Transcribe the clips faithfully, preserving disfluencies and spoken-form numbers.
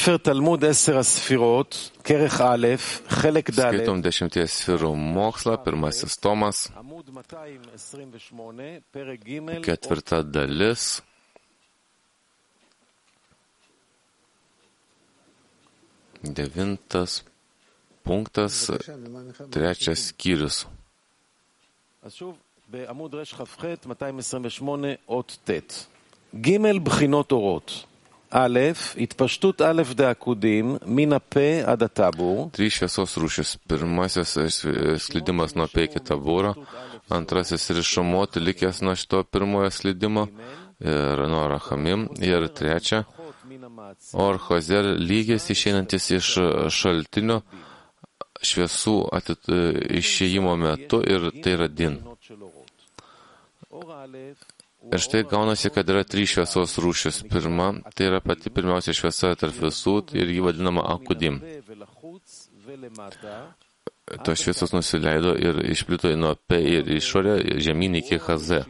Skaitom dešimties sferų mokslą, pirmasis tomas, ketvirta dalis, devintas punktas, trečias skyrius. ג' בחינות אורות. א', התפשטות א' דעקודים מן הפה עד הטבור. Trys šviesos rūšis. Pirmasis sklidimas nuo P iki tabūro, antrasis rišumuoti likęs nuo šito pirmojo slidimo ir nuo rachamim, ir trečia orchozer lygis išeinantis iš šaltinio šviesų atit, išėjimo metu ir tai yra din. Ir štai gaunasi, kad yra trys šviesos rūšis. Pirma, tai yra pati pirmiausia šviesa tarp visų ir jį vadinama akudim. Tos šviesos nusileido ir išplito nuo P ir išorę žemyn iki H Z.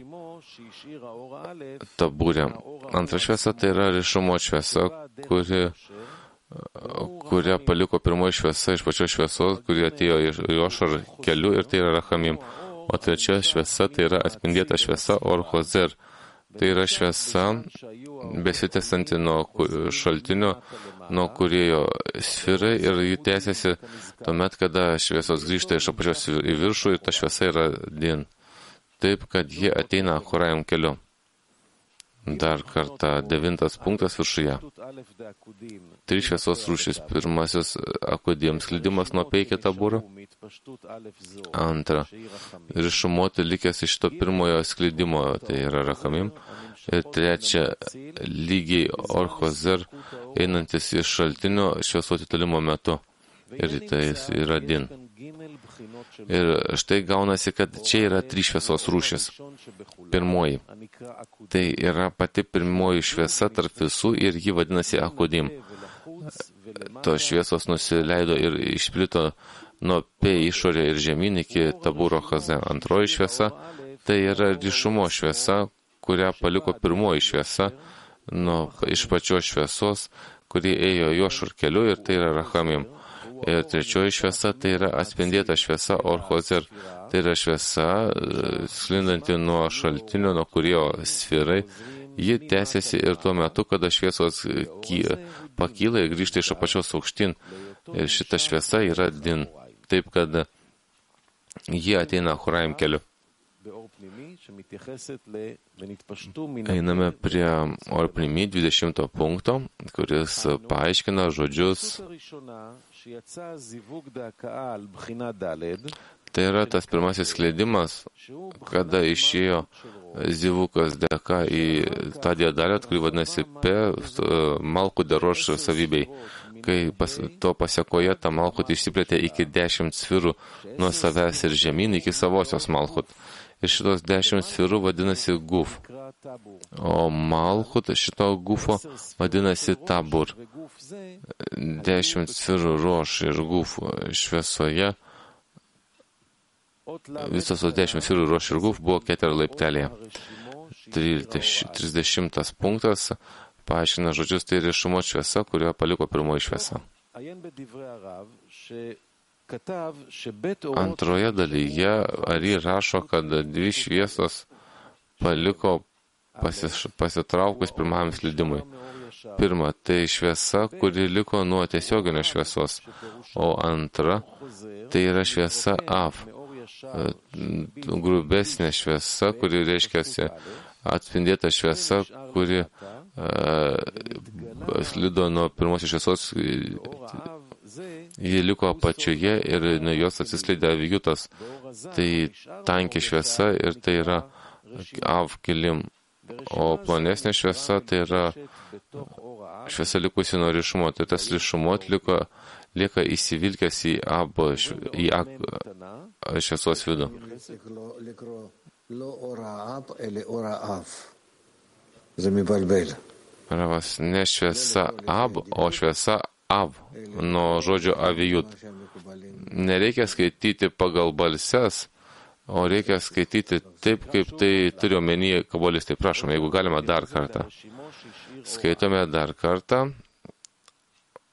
Tabūrė. Antra šviesa tai yra rišumo šviesa, kuri, kurią paliko pirmoji šviesa iš pačios šviesos, kuri atėjo iš Jošar keliu ir tai yra rachamim. O trečia šviesa tai yra atspindėta šviesa orchozer. Tai yra šviesa besitęsanti nuo šaltinio, nuo kūrėjo sferai ir jį tęsiasi tuomet, kada šviesos grįžta iš apačios į viršų ir ta šviesa yra din. Taip, kad jie ateina achorajam keliu. Dar kartą devintas punktas viršuje. Trys šviesos rūšis. Pirmasis akudim sklidimas nuo P iki tabūro. Antra, rišumuoti likęs iš to pirmojo sklidimo, tai yra rachamim. Ir trečia, lygiai orchozer einantis iš šaltinio šviesos atitolimo metu. Ir tai yra din. Ir štai gaunasi, kad čia yra trys šviesos rūšis. Pirmoji. Tai yra pati pirmoji šviesa tarp visų ir ji vadinasi akudim. Tos šviesos nusileido ir išplito nuo P išorė ir žemyn iki tabūro H Z. Antroji šviesa tai yra ryšumo šviesa, kurią paliko pirmoji šviesa nuo, iš pačios šviesos, kuri ėjo Jošar keliu ir tai yra rachamim. Ir trečioji šviesa tai yra atspindėta šviesa orchozer. Tai yra šviesa sklindanti nuo šaltinio, nuo kurio sferai. Ji tęsiasi ir tuo metu, kada šviesos pakyla ir grįžta iš apačios aukštyn. Ir šita šviesa yra din. Taip, kad ji ateina achorajam keliu. Einame prie orpnimi dvidešimto punkto, kuris paaiškina žodžius. Tai yra tas pirmasis skleidimas, kada išėjo zivukas dėka į tą dėdalę, kuri vadinasi P, malkų deroš savybei. Kai pas, to pasiekoje ta malkut išsiplėtė iki dešimt sferų nuo savęs ir žemyn iki savosios malkut. Ir šitos dešimt sferų vadinasi guf. O malkut šito gufo vadinasi tabur. Dešimt sferų roš ir guf šviesoje. Visos tos dešimt sferų roš ir guf buvo keter laiptelėje. trisdešimtas punktas paaiškina žodžius, tai rišumo šviesa, kurioje paliko pirmoji šviesa. Antroje dalyje Ari rašo, kad dvi šviesos paliko pasis, pasitraukus pirmajam slydimui. Pirma, tai šviesa, kuri liko nuo tiesioginio šviesos, o antra, tai yra šviesa Av, grubesnė šviesa, kuri reiškiasi atspindėta šviesa, kuri uh, slido nuo pirmosios šviesos, ji liko apačioje ir nuo jos atsiskleidė avijutas. Tai tanki šviesa ir tai yra Av kilim, o plonesnė šviesa tai yra šviesa likusi nuo rišumo. Tai tas rišumo liko, lieka įsivilkęs į Ab, į Ab šviesos vidų. Ravas, ne šviesa Ab, o šviesa Av, nuo žodžio avijut. Nereikia skaityti pagal balses, o reikia skaityti taip, kaip tai turi omenyje kabolistai. Prašom, jeigu galima dar kartą. Skaitome dar kartą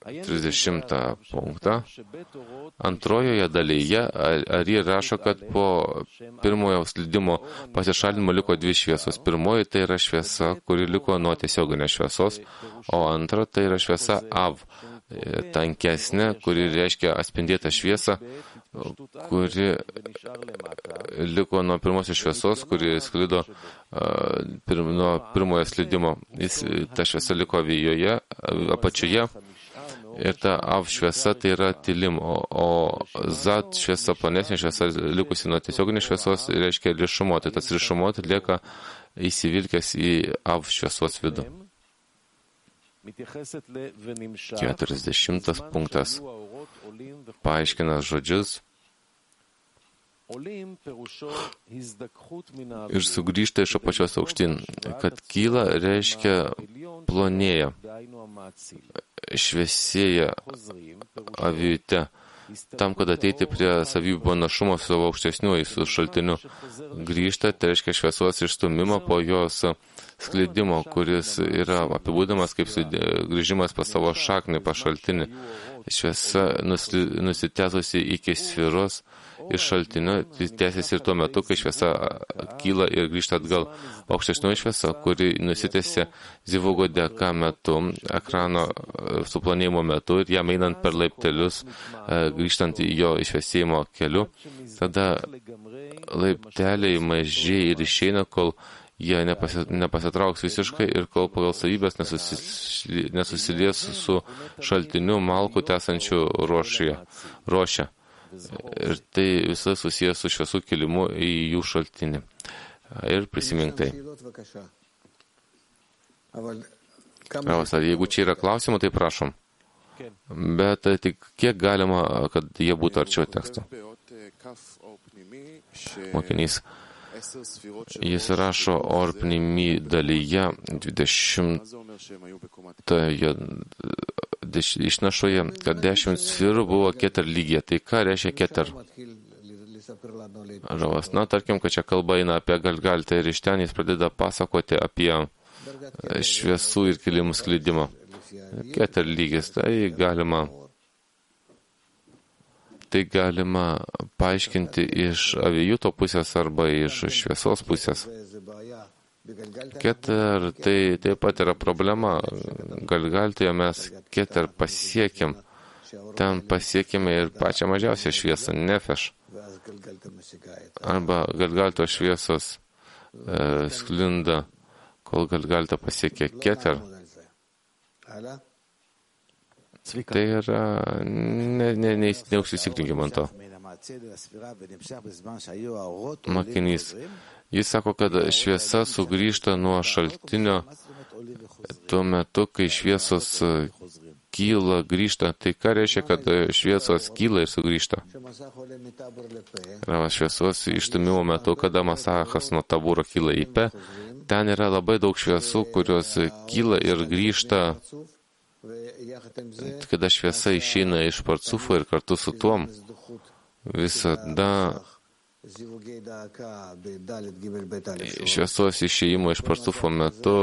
trisdešimtą punktą. Antrojoje dalyje Ari rašo, kad po pirmojo slydimo pasišalinimo liko dvi šviesos. Pirmoji tai yra šviesa, kuri liko nuo tiesioginės šviesos, o antra tai yra šviesa Av, tankesnė, kuri reiškia atspindėtą šviesą, kuri liko nuo pirmosios šviesos, kuri sklido uh, pir, nuo pirmojo slydimo. Jis, ta šviesa liko avijoje, apačioje, ir ta Av šviesa tai yra tylim, o, o Zat šviesa, planesnė šviesa, likusi nuo tiesioginės šviesos, reiškia rišumo. Tai tas rišumo lieka įsivilkęs į Av šviesos vidų. keturiasdešimtas punktas. Paaiškina žodžius ir sugrįžta iš apačios aukštyn. Kad kyla reiškia plonėja, šviesėja avijute. Tam, kad ateiti prie savybių panašumo su savo aukštesniuoju, su šaltiniu, grįžta, tai reiškia šviesos išstumimo po jos sklidimo, kuris yra apibūdamas kaip grįžimas pas savo šaknį, pas šaltinį. Šviesa nusitęsusi iki sferos iš šaltinio, tęsiasi ir tuo metu, kai šviesa kyla ir grįžta atgal. Aukštesnioji šviesa, kuri nusitęsia Zivugo dėka metu, ekrano suplanėjimo metu ir jam einant per laiptelius, grįžtant į jo išvesėjimo keliu, tada laipteliai mažėja ir išeina, kol jie nepasitrauks visiškai ir kol pagal savybės nesusilies su šaltiniu malku tęsančiu rošę. Ir tai visas susijęs su šviesų kilimu į jų šaltinį. Ir prisimink tai. Ravas, ar jeigu čia yra klausimų, tai prašom. Bet tik kiek galima, kad jie būtų arčiau teksto. Mokinys. Jis rašo Orpnimi dalyje dvidešimtoje išnašoje, kad dešimt sferų buvo keter lygyje. Tai ką reiškia keter? Ravas, na, tarkim, kad čia kalba eina apie Galgaltą ir iš ten jis pradeda pasakoti apie šviesų ir kilimų sklidimą. Keter lygis, tai galima Tai galima paaiškinti iš avijuto pusės arba iš šviesos pusės. Keter tai taip pat yra problema. Galgaltoje mes keter pasiekėm. Ten pasiekėme ir pačią mažiausią šviesą, nefeš. Arba Galgalto šviesos e, sklinda, kol Galgalta pasiekė keter. Tai yra, ne, ne, ne, neužsisikrinkim ant to. Mokinys. Jis sako, kad šviesa sugrįžta nuo šaltinio tuo metu, kai šviesos kyla, grįžta. Tai ką reiškia, kad šviesos kyla ir sugrįžta? Yra šviesos išstumimo metu, kada masachas nuo tabūro kyla į pe. Ten yra labai daug šviesų, kurios kyla ir grįžta, kada šviesa išeina iš parcufo ir kartu su tuom visada šviesos išėjimo iš parcufo metu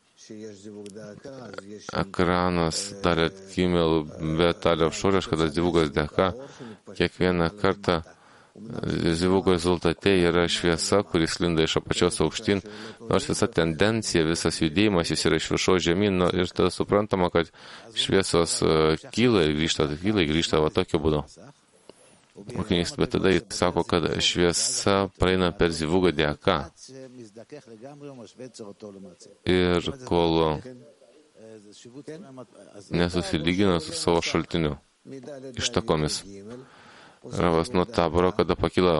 ekranas Talet Gimel bet Alef Šoreš, kada Zivugas dėka, kiekvieną kartą Zivugo rezultate yra šviesa, kuris linda iš apačios aukštyn, nors visa tendencija, visas judėjimas jis yra iš viršaus žemyn, no, ir tada suprantama, kad šviesos kyla ir grįžta, kyla ir grįžta va tokiu būdu. Mokinys, bet tada jis sako, kad šviesa praeina per Zivugo dėka. Ir kol nesusilygina su savo šaltiniu, ištakomis. Ravas nuo taboro, kada pakyla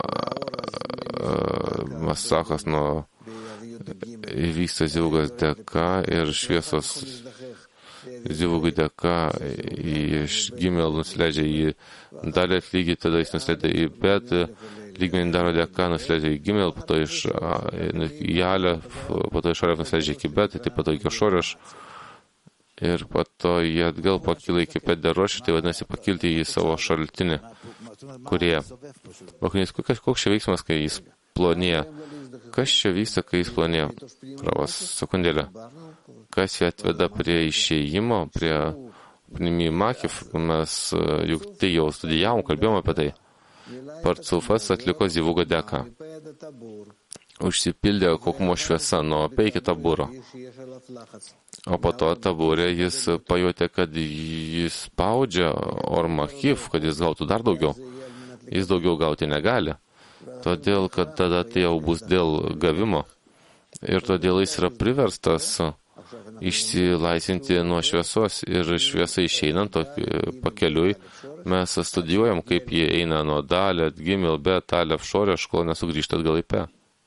masachas nuo įvyksta Zivugas dėka ir šviesos Zivugų dėka iš Gimel nusileidžia į Dalet lygį, tada jis nusileidžia į Bet lygmenį daro dėka, nusileidžia į Gimel, po to iš Jalę, po to iš Alef nusileidžia iki Bet, taip pat iki Šoreš. Ir po to jie atgal pakyla iki Pederošį, tai vadinasi pakilti į savo šaltinį, kurie. Mokinys, koks čia veiksmas, kai jis plonėja? Kas čia vyksta, kai jis plonėja? Ravas, sekundėlę. Kas jį atveda prie išėjimo, prie Pnimi Makiv, mes juk tai jau studijavom, kalbėjom apie tai. Parcufas atliko Zivugo deką. Užsipildė kokmo šviesa nuo P iki tabūro. O po to tabūrė jis pajutė, kad jis spaudžia Ormachiv, kad jis gautų dar daugiau. Jis daugiau gauti negali. Todėl, kad tada tai jau bus dėl gavimo. Ir todėl jis yra priverstas išsilaisinti nuo šviesos ir šviesa išeinant pakeliui. Mes studijuojam, kaip jie eina nuo dalė, gimil, bet talė, šorė, kol nesugrįžta atgal į P.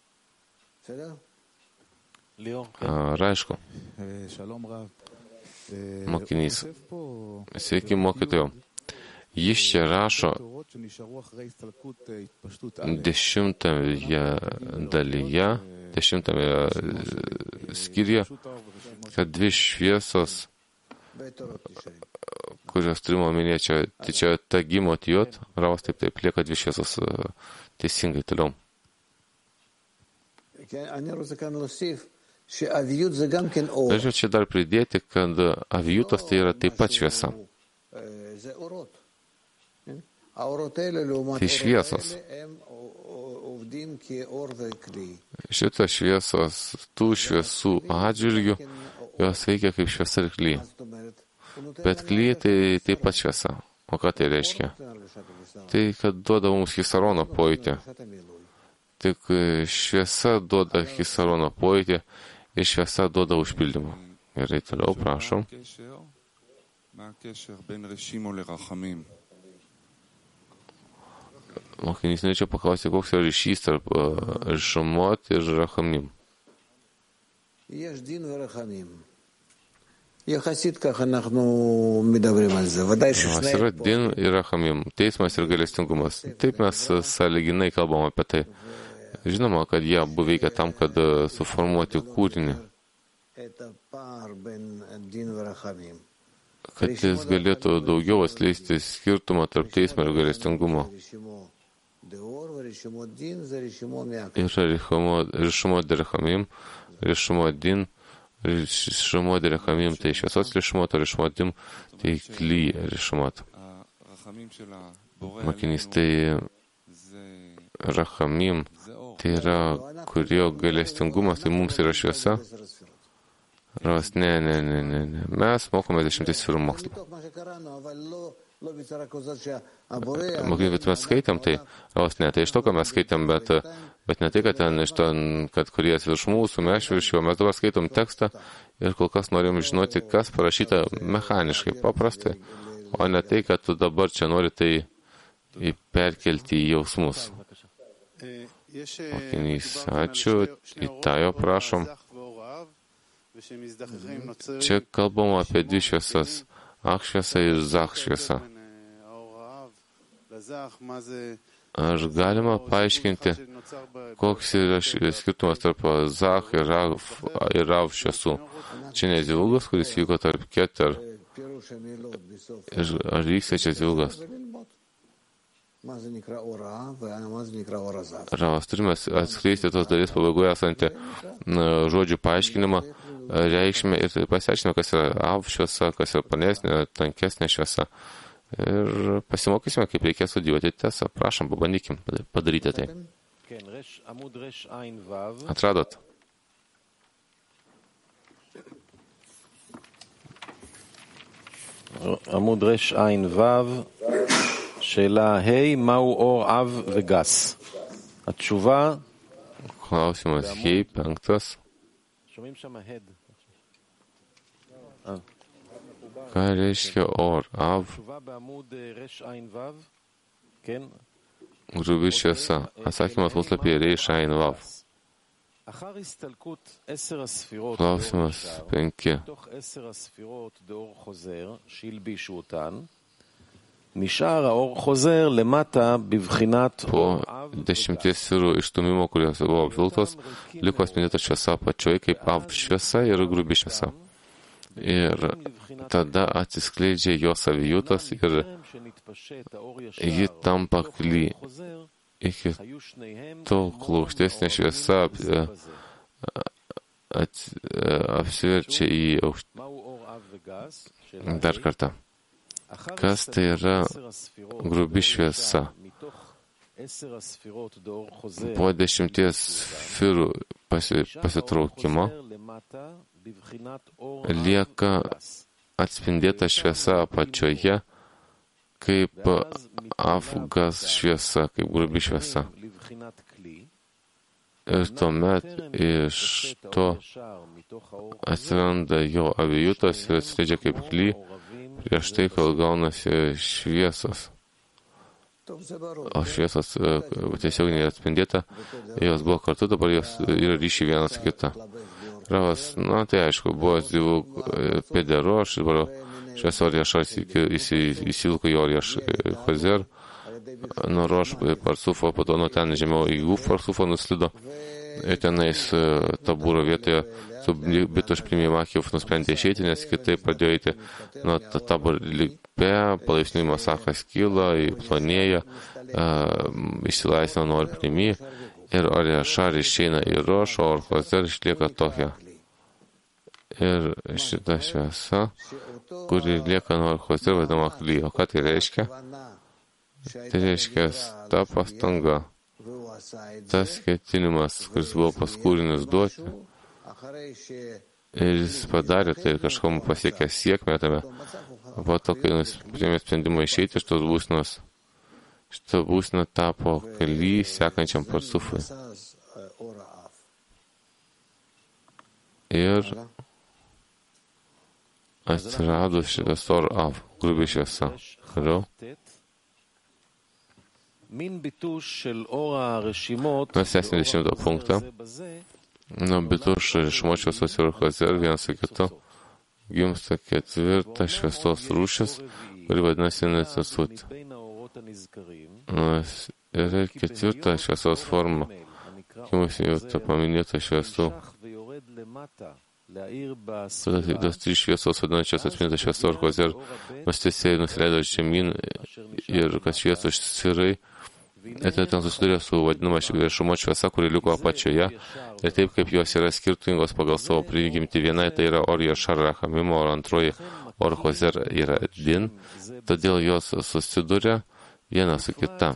Ar aišku? Mokinys. Sveiki, mokytojau. Jis čia rašo dešimtame dalyje, dešimtame skyriuje, kad dvi šviesos, kurios turime omenyje, čia, tai čia ta gimo tijot, ravas taip taip, lieka dvi šviesos teisingai toliau. Tačiau čia dar pridėti, kad avijutas tai yra taip pat šviesa. Tai šviesos. Šitas šviesos, tų šviesų atžvilgių, jos veikia kaip šviesa ir kly. Bet kly tai taip pat šviesa. O ką tai reiškia? Tai, kad duoda mums hisarono pojūtį. Tik šviesa duoda hisarono pojūtį ir šviesa duoda užpildymą. Gerai, toliau, prašom. Mokinys, norėčiau paklausyti, koks yra ryšys tarp Rishomot ir Rachamim. Yra din ir Rachamim, teismas ir gailestingumas. Taip mes sąlyginai kalbam apie tai. Žinoma, kad jie abu veikia tam, kad suformuoti kūrinį. Kad jis galėtų daugiau atskleisti skirtumą tarp teismo ir gailestingumo. Yra Rishomot Rachamim, Rishomot din, Rishomot Rachamim tai šviesos Rishomot, o Rishomot din tai kly Rishomot. Mokinys, tai Rachamim, tai yra, kurio gailestingumas, tai mums yra šviesa. Ravas, ne, ne, ne, ne, ne. Mes mokome dešimties sferų mokslą. Mokinys, bet mes skaitėm, tai, Ravas, ne, tai iš to, ką mes skaitėm, bet, bet ne tai, kad ten iš to, kad kuries virš mūsų, mes virš jo, mes dabar skaitom tekstą ir kol kas norim žinoti, kas parašyta mechaniškai, paprastai, o ne tai, kad tu dabar čia nori tai perkelti į jausmus. Mokinys, ačiū, į tajo prašom. Čia kalbama apie dvi šviesas, Ach šviesa ir Zach šviesa. Ar galima paaiškinti, koks yra skirtumas tarp Zach ir Rav, ir Rav šviesų? Čia ne Zivugas, kuris vyko tarp Keter. Ar vyksta čia Zivugas? Ravas, turime atskleisti tos dalies pabaigoje esantį žodžių paaiškinimą, reikšmę ir pasiaiškinimą, kas yra Av šviesa, kas yra panesnė, tankesnė šviesa. Ir pasimokysime, kaip reikės studijuoti tiesą. Prašom, pabandykim padaryti tai. Atradot? עמוד רש עין וו, שאלה ה' מהו אור אב וגס? התשובה... Klausimas hei, penktas. שומעים שם הד. Ką reiškia or, av? התשובה בעמוד רש עין וו, כן? Grubi šviesa. Atsakymas puslapyje reiš ain vav. אחר הסתלקות עשר הספירות Klausimas penki. מתוך עשר הספירות באור חוזר שהלבישו אותן, נשאר האור חוזר למטה בבחינת Po dešimties sferų išstumimo, kurios buvo apviltos, liko atspindėta šviesa pačioje kaip av šviesa ir grubi šviesa. Ir tada atsiskleidžia jos savijutas ir ji tampa kly. Iki tol klaukštesnė šviesa apsiverčia į aukštą. Dar kartą. Kas tai yra grubi šviesa? Po dešimties sferų pasi, pasitraukimo lieka atspindėta šviesa apačioje kaip afgas šviesa, kaip grubi šviesa. Ir tuomet iš to atsiranda jo avijutas ir atskleidžia kaip kly, prieš tai, kol gaunasi šviesos. O šviesos tiesiog neatspindėta, jos buvo kartu, dabar jos yra ryšiai vienas kita. Ravas, na tai aišku, buvo zivų pedero, aš dabar šviesa oriešas įsilko į orieš chozer, nuo roš parsufo, po to nuo ten žemiau į guf parsufo nuslido. Ir tenais tabūro vietoje su Bitoš Primimakiv nusprendė išeiti, nes kitaip pradėjo eiti nuo tabūro lipe, palaipsniui masakas kyla, plonėja, išsilaisvina nuo Primi ir Oriešar išeina į roš, o Orchozer išlieka tokia. Ir šita šviesa, kuri lieka nuo Orchozer, vadinama kly. O ką tai reiškia? Tai reiškia ta pastanga, tas ketinimas, kuris buvo pas kūrinius duoti. Ir jis padarė tai, kažkom pasiekė siekmę tame. Po to, kai priėmė sprendimą išeiti iš tos būsnos, šita būsna tapo kely sekančiam parsufui. Ir atsirado šitas or av, grubi šviesa. Toliau. Mes esame dešimto punktą. Nuo bituš rešimo šviesos ir chozer vienas su kitu gimsta ketvirta šviesos rūšis, kuri vadinasi necesut. Yra ketvirta šviesos forma, gimusi jau ta paminėta šviesų. Tada tos trys šviesos vadinančios atspinta šviesų ir chozer mastėse nusileido žemyn ir kas šviesos sirai. Ir ten susidurė su vadinama viešumo šviesa, kuri liko apačioje. Ir taip kaip jos yra skirtingos pagal savo prigimtį. Viena tai yra Oriešar Rachamimo, o antroji Orchozer yra Din. Todėl jos susiduria viena su kita.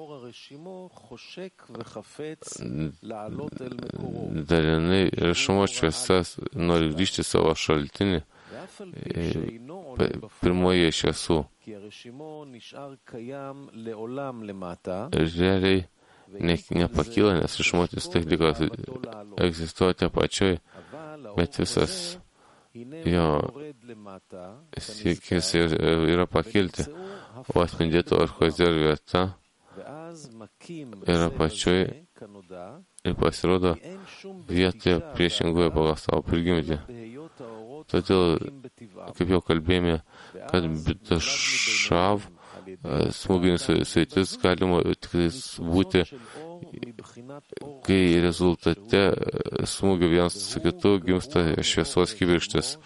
Dalinai viešumo šviesas nori grįžti savo šaltinį. Pirmoje šviesų. Realiai ne, nepakyla, nes išmotis tai liko egzistuoti apačioj, bet visas jo siekis yra pakilti, o atspindėto Orchozer vieta yra apačioj ir pasirodo vietoje priešingoje pagal savo prigimtį. Todėl, kaip jau kalbėjome, kad Bitošav smūginis saitis galima tik būti, kai rezultate smūgio vienas su kitu gimsta šviesos kibirkštis.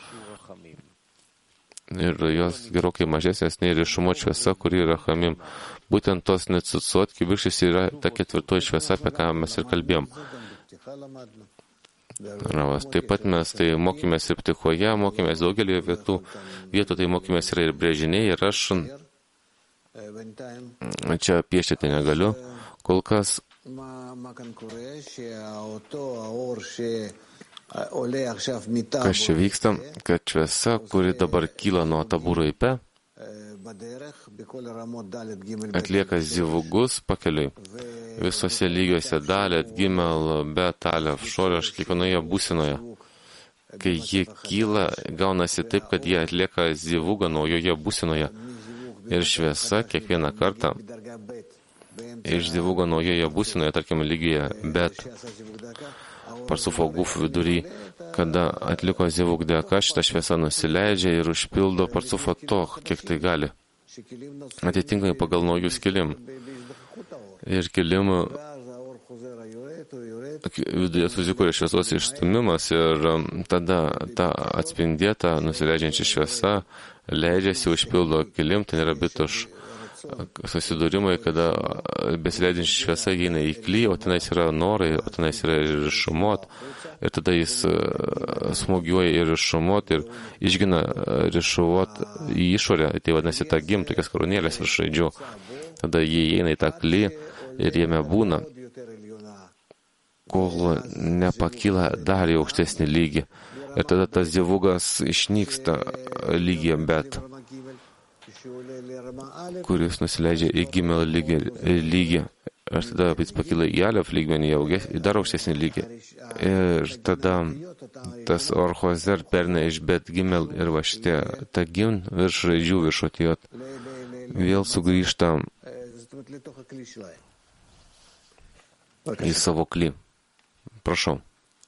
Ir jos gerokai mažesnės nei rišumo šviesa, kuri yra Chamim. Būtent tos necusot kibirkštis yra ta ketvirtoji šviesa, apie ką mes ir kalbėjom. Ravas. Taip pat mes tai mokymės ir ptichoje, mokymės daugelį vietų, vietų tai mokymės yra ir brėžiniai, ir aš čia piešti tai negaliu. Kol kas kas čia vyksta, kad šviesa, kuri dabar kyla nuo tabūro ipe, atlieka zivugus pakeliui. Visose lygiuose dalėt, gimel, bet, alef, šoreš, kiekvienoje būsinoje. Kai ji kyla, gaunasi taip, kad jie atlieka zivugą naujoje būsinoje. Ir šviesa kiekvieną kartą iš zivugo naujoje būsinoje, tarkim, lygyje, bet parsufo guf vidury, kada atliko zivug dėka, šitą šviesą nusileidžia ir užpildo parsufo toch, kiek tai gali. Atitinkamai pagal naujus kilim. Ir kilimų viduje susikūrė šviesos išstumimas ir tada ta atspindėta nusileidžiančia šviesa leidžiasi užpildo kilim, ten yra bituš susidūrimai, kada besileidžiančių šviesa įeina į kly, o tenais yra norai, o tenais yra ir šumot, ir tada jis smūgiuoja ir šumot, ir išgina rišuvot į išorę, tai vadinasi tą gim, tokias karūnėlės virš raidžių. Tada jie įeina į tą kly ir jame būna, kol nepakyla dar į aukštesnį lygį. Ir tada tas dievugas išnyksta lygyje, bet kuris nusileidžia į gimel lygį, lygį. Ir tada jis pakyla į alef lygmenį, į dar aukštesnį lygį. Ir tada tas orchozer perina iš bet gimel ir va šitie, ta gim virš raidžių, virš otijot, vėl sugrįžta į savo kly. Prašau.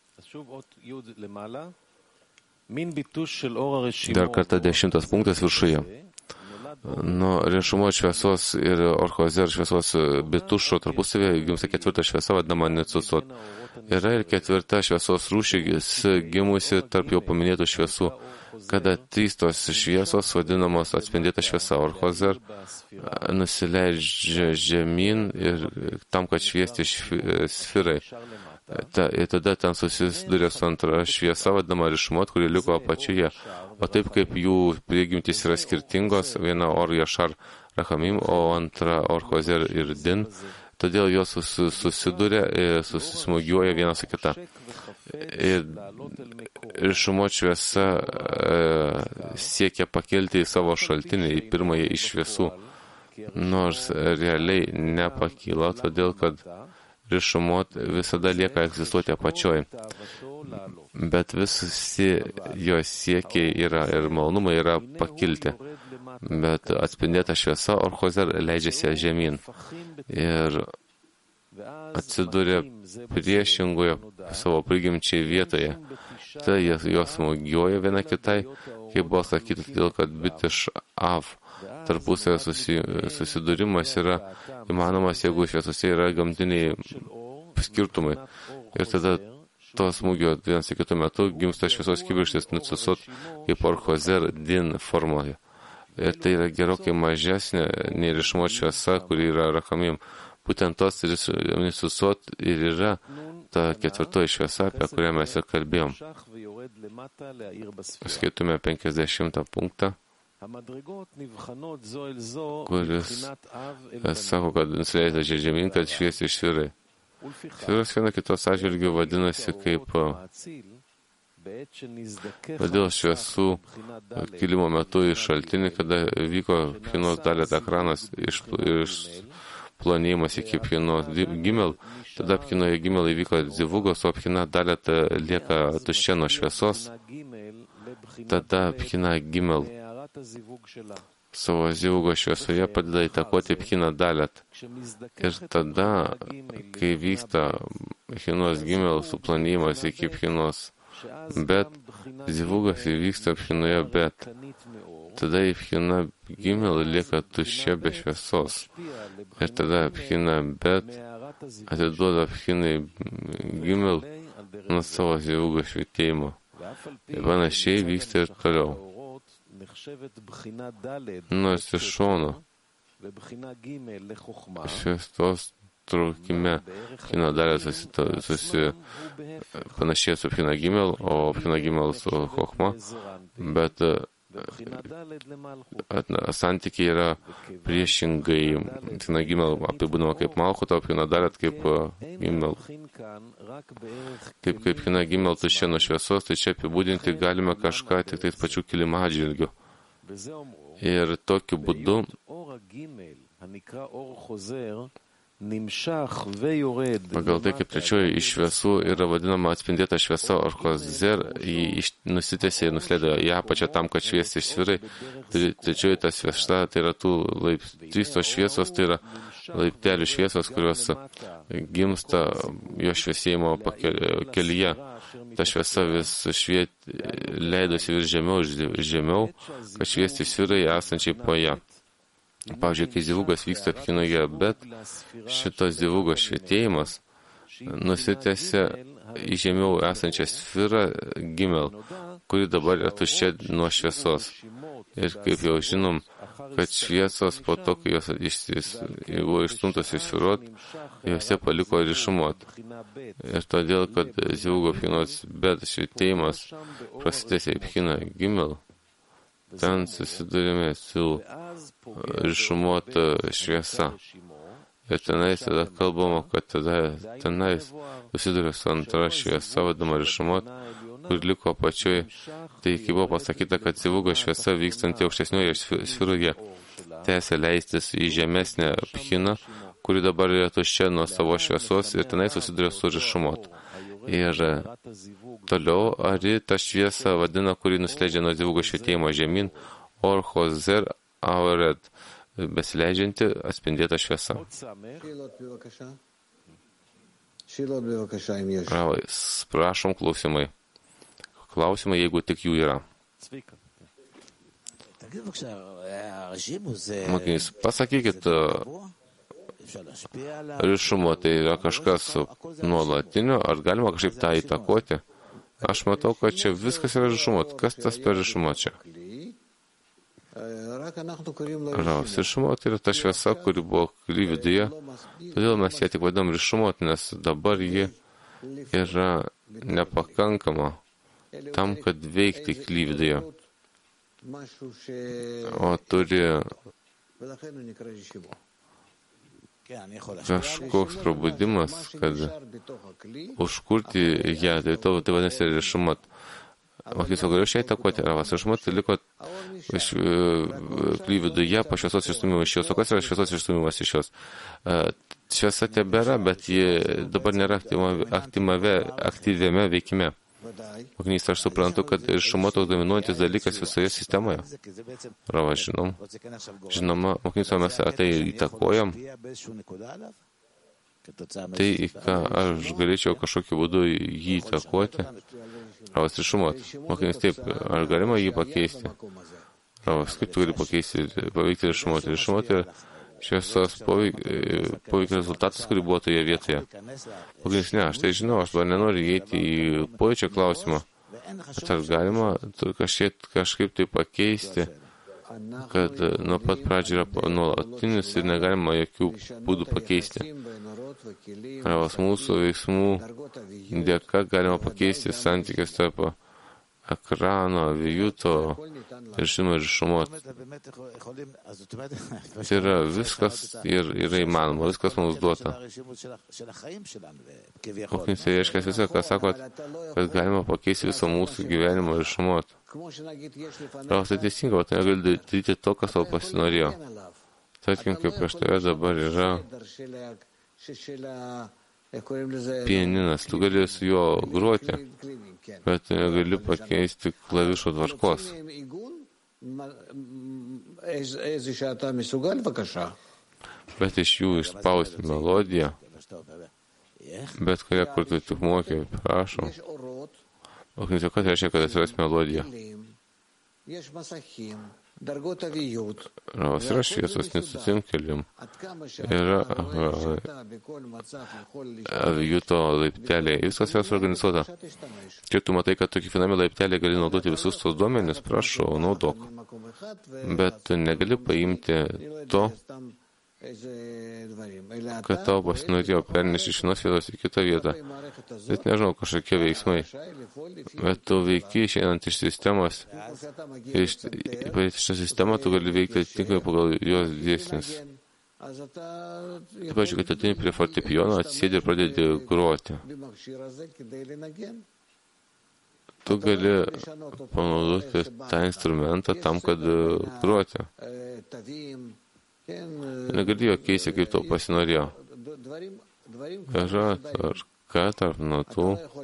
Dar kartą dešimtas punktas viršuje. Nuo riešumo šviesos ir orchozer šviesos bitušo tarpusavėje gimsta ketvirta šviesa, vadinama nesusot. Yra ir ketvirta šviesos rūšis gimusi tarp jau paminėtų šviesų, kada trys tos šviesos vadinamos atspindėta šviesa. Orchozer nusileidžia žemyn ir tam, kad šviesti sfirai. Ta, ir tada ten susiduria su antra šviesa, vadinama rišmot, kuri liko apačioje. O taip kaip jų prigimtys yra skirtingos, viena or Yashar Rachamim, o antra orchozer ir din, todėl jos susiduria ir susismugiuoja viena su kita. Ir rišmot šviesa e, siekia pakelti į savo šaltinį, į pirmąją iš šviesų, nors realiai nepakyla, todėl kad rišumot visada lieka egzistuoti apačioj. Bet visi jos siekiai yra ir malonumai yra pakilti. Bet atspindėta šviesa orchozer leidžiasi žemyn. Ir atsiduria priešingoje savo prigimčiai vietoje. Tai jos smūgiuoja viena kitai, kaip buvo sakyti, todėl kad bitiš av tarpusavio susi, susidūrimas yra įmanomas, jeigu šviesose yra gamtiniai skirtumai. Ir tada to smūgio vienas į kitų metu gimsta šviesos kibirkštis nususot kaip orchozer din formoje. Ir tai yra gerokai mažesnė nei rišmo šviesa, kuri yra Rachamim. Būtent tos nususot ir yra ta ketvirtoji šviesa, apie kurią mes ir kalbėjom. Skaitume penkiasdešimtą punktą, kuris sako, kad nusileidžia žemyn, kad šviesi sfirai. Sfiros viena kitos atžvilgių vadinasi kaip todėl šviesų kilimo metu iš šaltinį, kada vyko pchinos dalet ekranas iš, iš plonėjimas iki pchinos gimel, tada pchinoje gimel įvyko dzivugos, o pchina dalet lieka tuščia nuo šviesos, tada pchina gimel savo zivugo šviesoje padeda įtakoti pchiną dalet. Ir tada, kai vyksta pchinos gimel suplonėjimas iki pchinos bet, zivugas įvyksta pchinoje bet. Tada į pchiną gimel lieka tuščia be šviesos. Ir tada pchina bet atiduoda pchinai gimel nuo savo zivugo švietėjimo. Ir panašiai vyksta ir toliau. Nors iš šono šviestos traukime pchina dalet susi panašiai su pchina gimel, o pchina gimel su chochma, bet santykiai yra priešingai. Pchina gimel apibūdinama kaip malchut, o pchina dalet kaip gimel. Kaip kaip pchina gimel tuščia nuo šviesos, tai čia apibūdinti galime kažką tik tais pačių kilimų atžvilgių. Ir tokiu būdu pagal tai, kaip trečioji iš šviesų yra vadinama atspindėta šviesa orchozer, jį nusitėsė ir nusileido į apačią tam, kad šviesti sfirai. Trečioji ta šviesa, tai yra tų laip, trys tos šviesos, tai yra laiptelių šviesos, kurios gimsta jo šviesėjimo kelyje. Ta šviesa vis šviet, leidosi vis žemiau ir žemiau, kad šviesti sfirai esančiai po ją. Pavyzdžiui, kai zivugas vyksta pchinoje, bet šitos zivugos švietėjimas nusitęsia į žemiau esančią sfirą gimel, kuri dabar yra tuščia nuo šviesos. Ir kaip jau žinom, kad šviesos po to, kai jos išsis, buvo išstumtos iš svirot, jose paliko rišumot. Ir todėl, kad Zivugo Pchinos bet švitėjimas prasidės į Pchiną Gimel, ten susidurime su rišumot šviesa. Ir tenais tada kalbama, kad tada tenais susiduria su antra šviesa, vadama rišumot, kur liko apačioj. Tai kai buvo pasakyta, kad Zivugo šviesa vykstanti aukštesnioje sfiroje tęsia leistis į žemesnę Pchiną, kuri dabar yra tuščia nuo savo šviesos ir tenai susiduria su rišumot. Ir toliau, ar ta šviesa vadina, kuri nusileidžia nuo Zivugo švietėjimo žemyn, Or Chozer Aored, besileidžianti atspindėta šviesa. Ravai, prašom klausimai. Klausimai, jeigu tik jų yra. Mokinys, pasakykit, rišumo tai yra kažkas nuolatinio, ar galima kažkaip tą įtakoti? Aš matau, kad čia viskas yra rišumo. Kas tas per rišumo čia? Ravas, rišumo tai yra ta šviesa, kuri buvo kly viduje, todėl mes ją tik vadinam rišumo, nes dabar ji yra nepakankama tam, kad veikti kly viduje. O turi kažkoks prabudimas, kad užkurti ją, tai to tai vadinasi rišumat. O kai galiu šią įtakoti, Ravas, rišumat liko kly viduje po šviesos išstūmimo iš jos. O kas yra šviesos išstūmimas iš jos? Šviesa tebėra, bet ji dabar nėra aktyviame veikime. Mokinys, aš suprantu, kad rišumo toks dominuojantis dalykas visoje sistemoje. Ravas, žinom. Žinoma, mokinys, mes tai įtakojam. Tai, ką aš galėčiau kažkokiu būdu jį įtakoti. Ravas, rišumo. Mokinys, taip, ar galima jį pakeisti? Ravas, kaip tu gali pakeisti, paveikti rišumo? Rišumo tai šviesos poveikio rezultatas, kuri buvo toje vietoje. Mokinys, ne, aš tai žinau, aš dabar nenoriu įeiti į pojūčio klausimą. Bet ar galima kažkaip, kažkaip tai pakeisti, kad nuo pat pradžio yra nuolatinis ir negalima jokių būdų pakeisti. Ravas, mūsų veiksmų dėka galima pakeisti santykės tarp ekrano, vijuto ir žinoma rišumot. Tai yra viskas ir yra įmanoma, viskas mums duota. Mokinys, tai reiškia visą, ką sakot, kad galima pakeisti visą mūsų gyvenimą rišumot. Ravas, tai teisinga, o tai negali daryti to, kas tau pasinorėjo. Tarkim, kaip prieš tave dabar yra pianinas, tu gali su juo gruoti, bet negali pakeisti klavišų tvarkos. Bet iš jų išspausti melodiją, bet kurią, kur tu tik mokė, prašom. O kai ką tai reiškia, kad atsiras melodija? Ravas, yra šviesos nesusim kelim. Yra avijuto laiptelė. Viskas yra suorganizuota. Čia tu matai, kad tu kiekviename laiptelė gali naudoti visus tos duomenis, prašau, naudok. Bet negali paimti to, kad tau pasinorėjo pernešti iš vienos vietos į kitą vietą. Bet nežinau, kažkokie veiksmai. Bet tu veiki išeinant iš sistemos. Iš šią sistemą tu gali veikti atitinkamai pagal jos dėsnius. Taip, pavyzdžiui, kad atini prie fortepijono, atsėdi ir pradedi groti. Tu gali panaudoti tą instrumentą tam, kad groti. Negali jo keisti, kaip tau pasinorėjo. Yra tvarka tarp natų.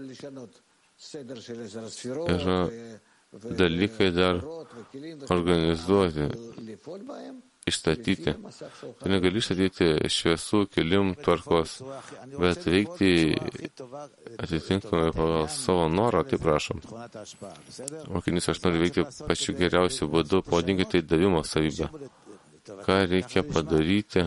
Yra dalykai dar organizuoti, išstatyti. Tu negali išstatyti šviesų, kelim, tvarkos, bet veikti atitinkamai pagal savo norą, tai prašom. Mokinys, aš noriu veikti pačiu geriausiu būdu, pavadinkite tai davimo savybę. Ką reikia padaryti,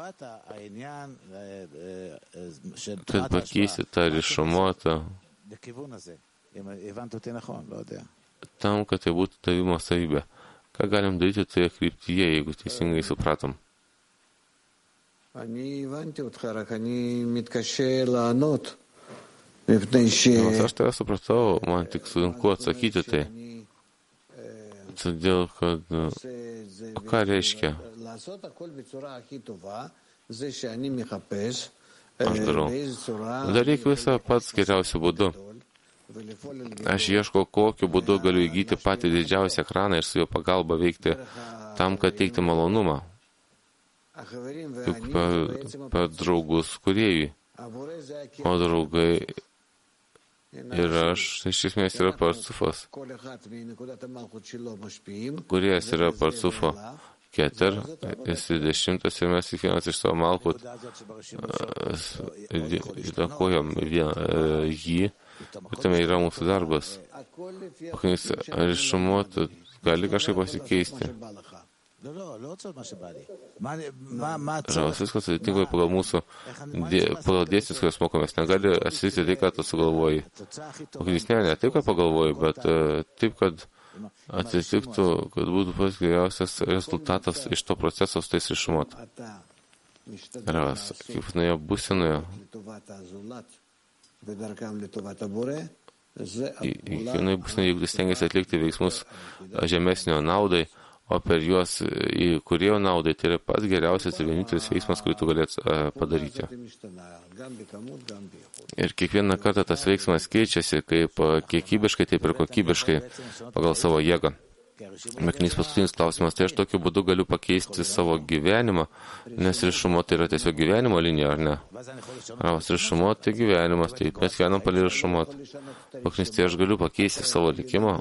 kad pakeisti tą rišumotą, tam, kad tai būtų davimo savybė. ką galim daryti toje kryptyje, jeigu teisingai supratom? Nors aš tave supratau, man tik sunku atsakyti tai. Todėl, kad ką reiškia? Aš darau. Daryk visą pats geriausiu būdu. Aš ieškau, kokiu būdu galiu įgyti patį didžiausią ekraną ir su jo pagalba veikti tam, kad teikti malonumą. Juk per, per draugus kūrėjui. O draugai ir aš, iš esmės, yra Parcufas. Kūrėjas yra Parcufo Keter, esi dešimtas ir mes kiekvienas iš savo Malkut įtakojam jį, ir tame yra mūsų darbas. Ar iššumuot gali kažkaip pasikeisti? Žavas viskas atitinkamai pagal mūsų, pagal dėsnis, kurias mokomės, negali atsitikti tai, ką tu sugalvoji. O kai jis ne, ne taip, ką pagalvoji, bet taip, kad atsitiktų, kad būtų pats geriausias rezultatas iš to proceso su tais iššumuot. Žavas, kaip nuėjo būsinoje, kiekvienai būsinoje, jeigu tu stengiasi atlikti veiksmus žemesnio naudai, o per juos į kūrėjo naudai, tai yra pats geriausias ir vienintelis veiksmas, kurį tu galėt padaryti. Ir kiekvieną kartą tas veiksmas keičiasi kaip kiekybiškai, taip ir kokybiškai pagal savo jėgą. Mekinys paskutinis klausimas, tai aš tokiu būdu galiu pakeisti savo gyvenimą, nes rišumo tai yra tiesiog gyvenimo linija, ar ne? Ravas rišumo tai gyvenimas, tai mes gyvenam palį rišumo. Mekinys, tai aš galiu pakeisti savo likimą.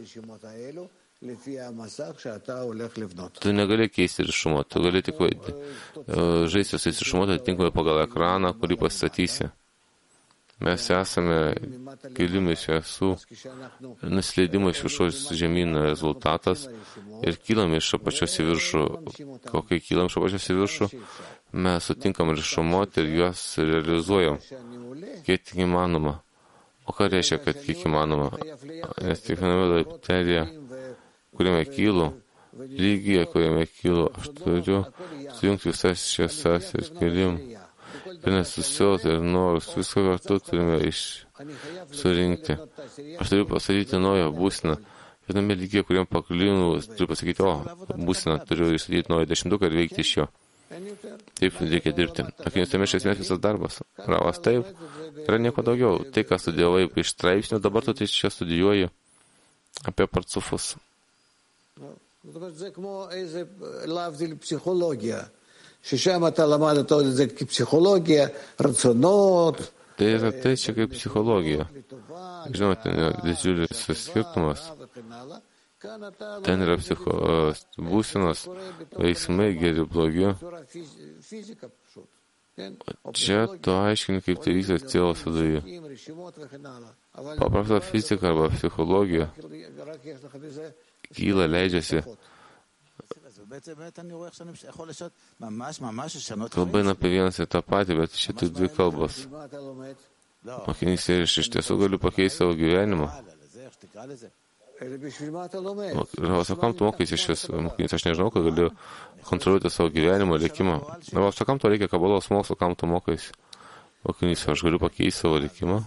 Tu negali keisti rišumo, tu gali tik žaisti su rišumo, tai tinkamai pagal ekraną, kurį pasistatysi. Mes esame kilimai šviesų, nusileidimo iš viršaus žemyn rezultatas ir kylame iš apačios į viršų. Kokai kylam iš apačios į viršų, mes sutinkam rišumoti ir juos realizuojam, kiek tik įmanoma. O ką reiškia, kad kiek įmanoma? Nes kiekviename laiptelėje, kuriame kylu, lygyje, kuriame kylu, aš turiu sujungti visas šviesas ir kilim. Ir nesusiauti ir norus, viską kartu turime iš surinkti. Aš turiu pasakyti naują būsiną. Viename lygyje, kuriam paklinu, turiu pasakyti, o, būsiną, turiu išsakyti naują dešimtuką ir veikti iš jo. Taip reikia dirbti. Akinis tame iš esmės visas darbas. Ravas, taip, yra nieko daugiau. Tai, ką studijavai iš straipsnių, dabar tu tai čia studijuoji apie Parcufus. ששם אתה למדת את זה כפסיכולוגיה, רצונות. Tai yra tai čia kaip psichologija. Žinote, didžiulis skirtumas. Ten yra psicho, būsenos, veiksmai, geri, blogi. Čia tu aiškini, kaip tai vyksta sielos viduje. Paprasta fizika arba psichologija kyla, leidžiasi. Kalba eina apie vienas ir tą patį, bet čia tik dvi kalbos. Mokinys ir iš tiesų galiu pakeisti savo gyvenimą. Ravas, o kam tu mokaisi šis mokinys? Aš nežinau, kad galiu kontroliuoti savo gyvenimą, likimą. Ravas, o kam to reikia kabalos mokslo, kam tu mokaisi? Mokinys, aš galiu pakeisti savo likimą.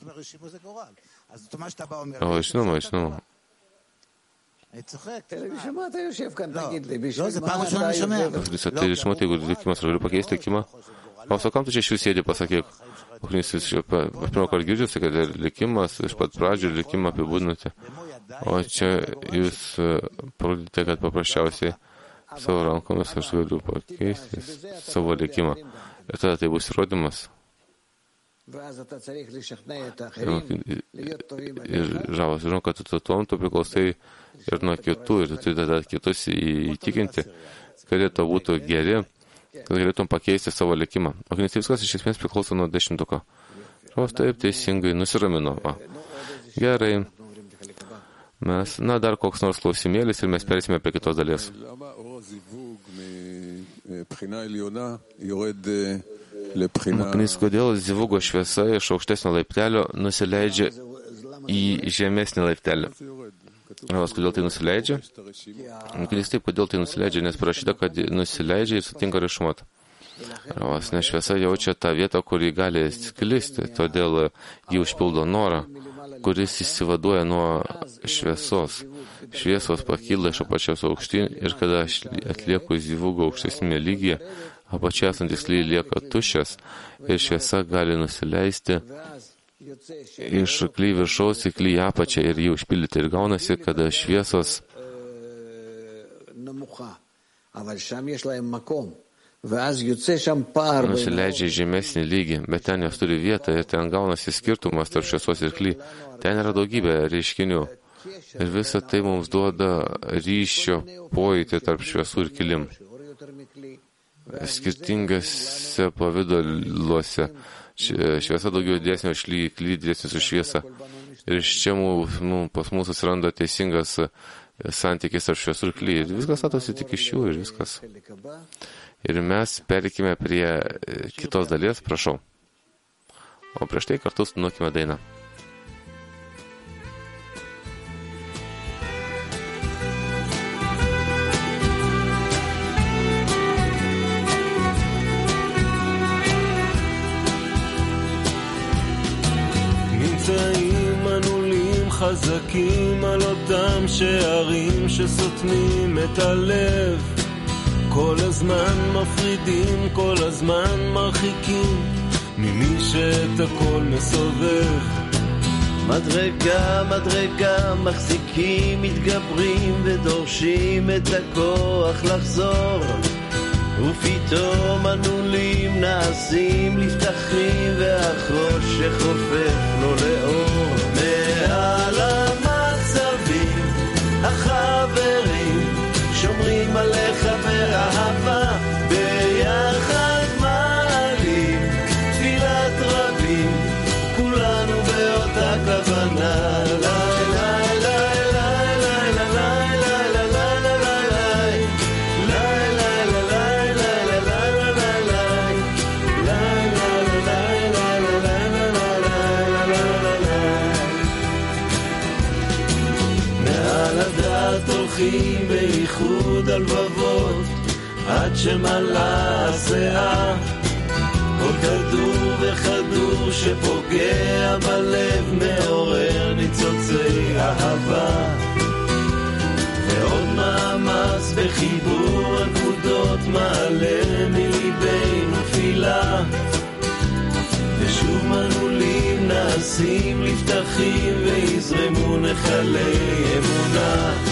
O, žinoma, žinoma. בשביל מה אתה יושב כאן, תגיד לי? לא, זה פעם ראשונה אני שומע. Tai žinoti, jeigu likimas, aš galiu pakeisti likimą. O kam tu čia iš vis sėdi, pasakyk. Aš pirmą kartą girdžiuosi, kad likimas, iš pat pradžių likimą apibūdinate. O čia jūs parodėte, kad paprasčiausiai savo rankomis aš galiu pakeisti savo likimą. Ir tada tai bus įrodymas. Ir Žavas, žinau, kad tu tuom tu priklausai ir nuo kitų, ir tu turi tada kitus įtikinti, kad jie to būtų geri, kad galėtum pakeisti savo likimą. O nes viskas iš esmės priklauso nuo dešimtuko. Žavas taip teisingai nusiramino. O. Gerai. Mes, na, dar koks nors klausimėlis ir mes persime prie kitos dalies. Mokinys, kodėl zivugo šviesa iš aukštesnio laiptelio nusileidžia į žemesnį laiptelį? Ravas, kodėl tai nusileidžia? Kodėl taip, kodėl tai nusileidžia, nes parašyta, kad nusileidžia ir sutinka Rishmot. Ravas, nes šviesa jaučia tą vietą, kur jį gali sklisti, todėl jį užpildo norą, kuris įsivaduoja nuo šviesos. Šviesos pakyla iš apačios aukštyn ir kada atlieku zivugą aukštesnėme lygyje, apačia esantis kly lieka tuščias ir šviesa gali nusileisti iš kly viršaus į kly apačią ir jį užpildyti. Ir gaunasi, kada šviesos nusileidžia žemesnį lygį, bet ten jos turi vietą ir ten gaunasi skirtumas tarp šviesos ir kly. Ten yra daugybė reiškinių. Ir visa tai mums duoda ryšio pojūtį tarp šviesų ir kilim. Skirtingose pavidaluose. Šviesa daugiau didesnė už kly, didesnė už šviesą. Ir iš čia mums, mums, pas mūsų atsiranda teisingas santykis tarp šviesų ir kly. Ir viskas statosi tik iš jų ir viskas. Ir mes perikime prie kitos dalies, prašau. O prieš tai kartu stunuokime dainą. חזקים על אותם שערים שסותמים את הלב, כל הזמן מפרידים, כל הזמן מרחיקים ממי שאת הכל מסובב. מדרגה, מדרגה, מחזיקים, מתגברים ודורשים את הכוח לחזור, ופתאום הנולים נעשים לפתחים והחושך חופף לו לאור. מעל המצבים החברים שומרים עליך באהבה, ביחד מעלים תפילת רבים, כולנו באותה כוונה. בייחוד הלבבות עד שמלא הסאה, כל כדור וכדור שפוגע בלב מעורר ניצוצי אהבה, ועוד מאמץ בחיבור הנקודות מעלה מליבנו תפילה, ושוב מנעולים נעשים לפתחים ויזרמו נחלי אמונה.